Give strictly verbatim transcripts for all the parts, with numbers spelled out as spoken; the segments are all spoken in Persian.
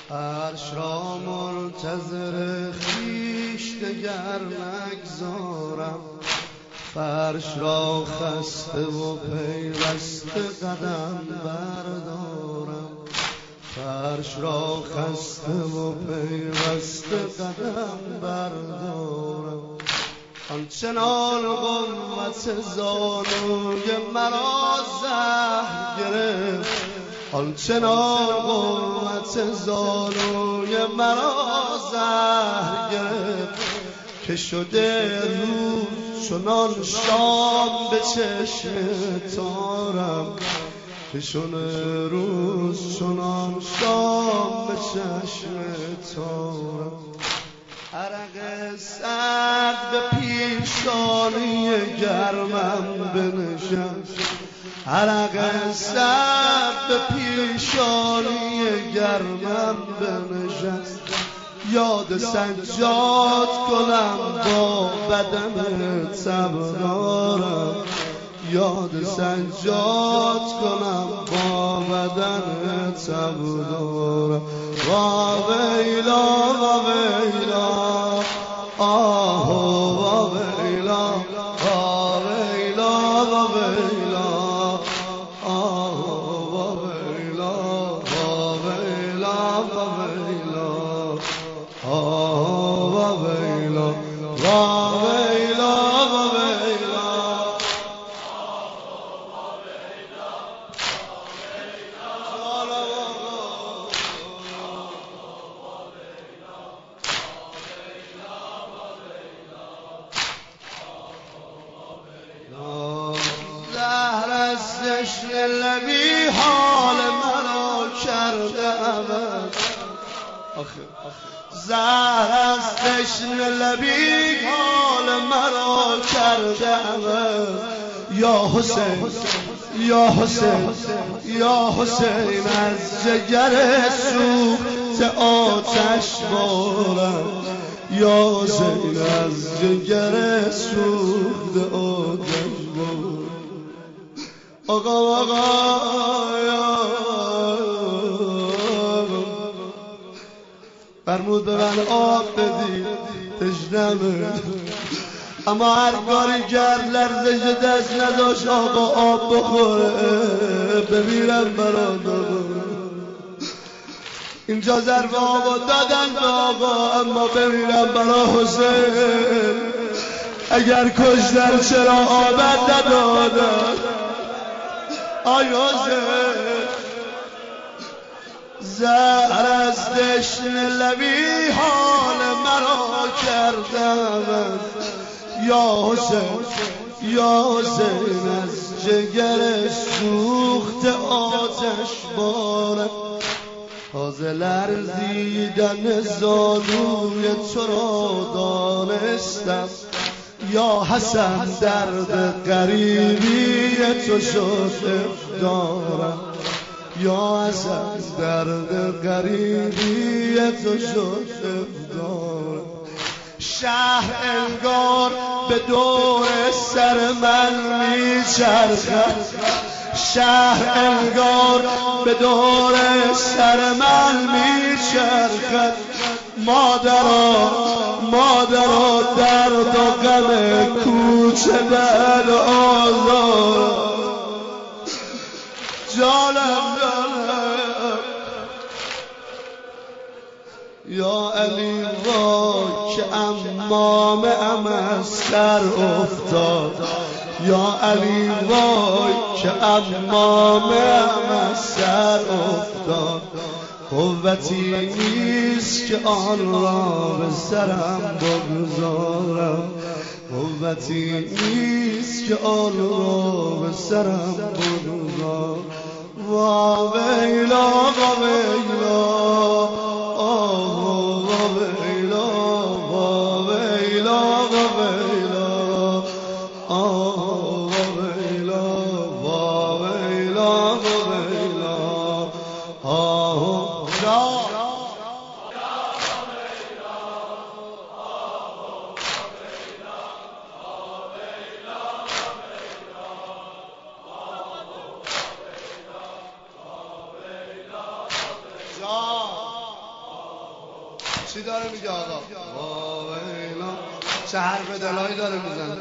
عرش را منتظر خویش دگر نگذارم، فرش را خسته و پیوسته قدم بردارم، فرش را خسته و پیوسته قدم بردارم. آنچنان قوت زانوی مرا زهر گرفت، آنچنان قوت زانوی مرا زهر گرفت که شده روز چنان شام به چشم تارم، که شده روز چنان شام به چشم تارم. عرق سرد به پیشانی گرمم بنشست، عرق سرد به پیشانی گرمم بنشست. یاد سجاد کنم با بدن تبدارم، یاد سجاد کنم با بدن تبدارم. وا ویلا وا ویلا آه وا ویلا وا ویلا وا ویلا آه وا ویلا وا ویلا وا ویلا آه وا ویلا وا ویلا وا ویلا. تشنه لبی حال مرا کرده عوض، زهر از تشنه لبی حال مرا کرده عوض. یا حسین یا حسین یا حسین از جگر سوخت آتش بارم، یا حسین از جگر سوخت آتش بارم. آقا آقا یا فرمود به من آب بدید تشنمه، اما هر کاری کرد لرزش دست نداشت آقا آب بخوره بمیرم برادر. اینجا ظرف آقا دادن به آقا اما بمیرم برا حسین. اگر کشتن چرا آبت ندادن آیازه. زهر از تشنه لبی حال مرا کردم، یا حسین یا حسین از جگر سوخت آتش بارم. تازه لرزیدن زانوی تو را دانستم، یا حسن درد غریبی تو شد دارم، یا حسن درد غریبی تو شد دارم. شهر انگار به دور سر من میچرخد، شهر انگار به دور سر من میچرخد. مادرها مادرها درد و غم کوچه در آزار. جانم جانم یا علی وای که امامه ام از سر افتاد، یا علی وای که امامه ام از سر افتاد. قوتی نیست که آن را به سرم بگذارم، قوتی نیست که آن را به سرم بگذارم. وا ویلا وا ویلا آه وا ویلا وا ویلا وا ویلا آه وا ویلا وا ویلا وا ویلا آه. چی داره میگه آقا؟ واویلا چه حرف دلایی داره میزنه.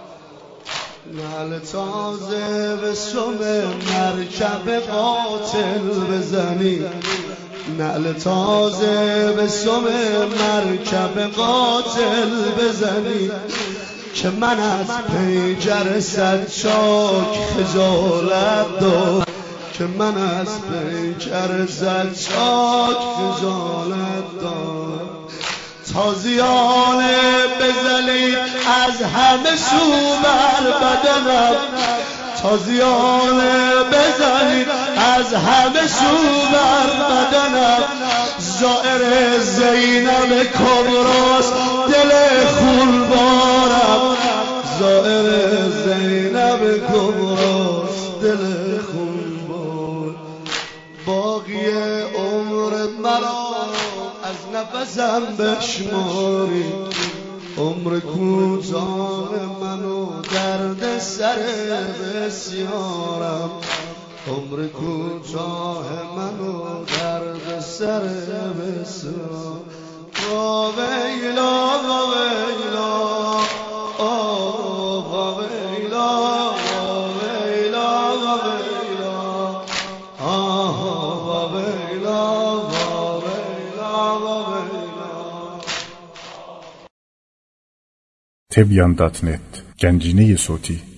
نعل تازه به سم مرکب قاتل بزنی، نعل تازه به سم مرکب قاتل بزنی، که من از پیجر صد چاک خجالت دارم، که من از پیکر زد چاک خجالت دارم. تازیانه بزنید از همه سو بر بدنم، تازیانه بزنید از همه سو بر بدنم. زائر زینب کبراست دل خونبارم، زائر زینب کبراست دل خونبار. باقی عمر مرا از نفسم بشماری، عمر کوتاه منو درد سر بسیارم، عمر کوتاه منو درد سر بسیار. واویلا واویلا واویلا واویلا واویلا آه واویلا واویلا واویلا. تبیان دات نت گنجینه صوتی